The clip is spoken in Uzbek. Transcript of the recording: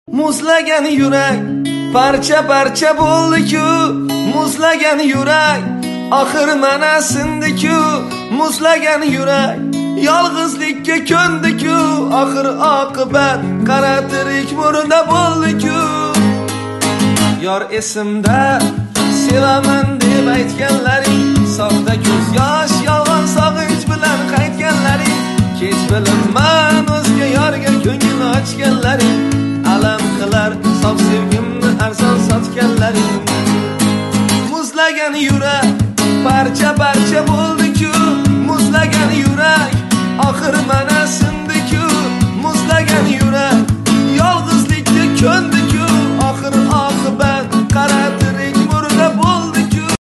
Muzlagan yurak parcha parcha bo'ldi-ku, muzlagan yurak oxir mana sindi-ku, muzlagan yurak yolg'izlikka ko'ndi-ku, oxir oqibat qara tirik murda bo'ldi-ku. Yor esimda sevaman deb aytganlaring, soxta ko'z yosh yolg'on sog'inch bilan qaytganlaring, kech bilinman o'zga yorga ko'ngil ochganlaring, alam qilar sof sevgimni arzon sotganlaring. Muzlagan yurak parcha parcha bo'ldi